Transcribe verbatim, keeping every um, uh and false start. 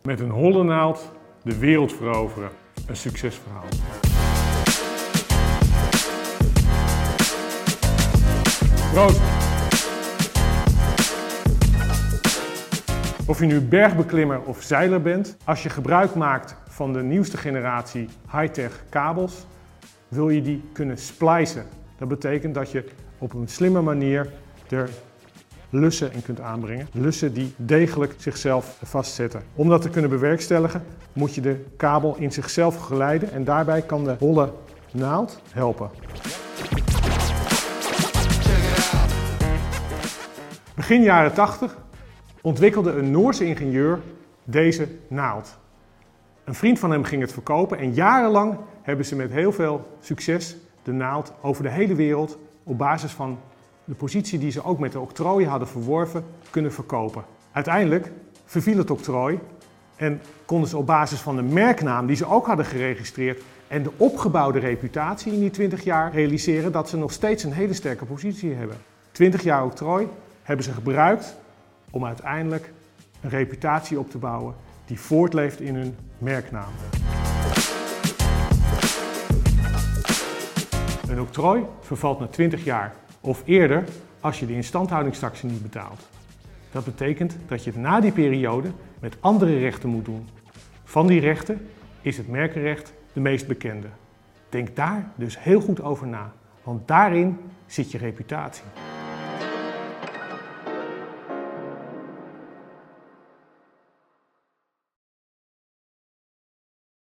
Met een holle naald de wereld veroveren. Een succesverhaal. Proost! Of je nu bergbeklimmer of zeiler bent, als je gebruik maakt van de nieuwste generatie high-tech kabels, wil je die kunnen splicen. Dat betekent dat je op een slimme manier er lussen in kunt aanbrengen. Lussen die degelijk zichzelf vastzetten. Om dat te kunnen bewerkstelligen moet je de kabel in zichzelf geleiden en daarbij kan de holle naald helpen. Begin jaren tachtig ontwikkelde een Noorse ingenieur deze naald. Een vriend van hem ging het verkopen en jarenlang hebben ze met heel veel succes de naald over de hele wereld op basis van de positie die ze ook met de octrooi hadden verworven kunnen verkopen. Uiteindelijk verviel het octrooi en konden ze op basis van de merknaam die ze ook hadden geregistreerd en de opgebouwde reputatie in die twintig jaar realiseren dat ze nog steeds een hele sterke positie hebben. twintig jaar octrooi hebben ze gebruikt om uiteindelijk een reputatie op te bouwen die voortleeft in hun merknaam. Een octrooi vervalt na twintig jaar of eerder als je de instandhoudingstaxe niet betaalt. Dat betekent dat je het na die periode met andere rechten moet doen. Van die rechten is het merkenrecht de meest bekende. Denk daar dus heel goed over na, want daarin zit je reputatie.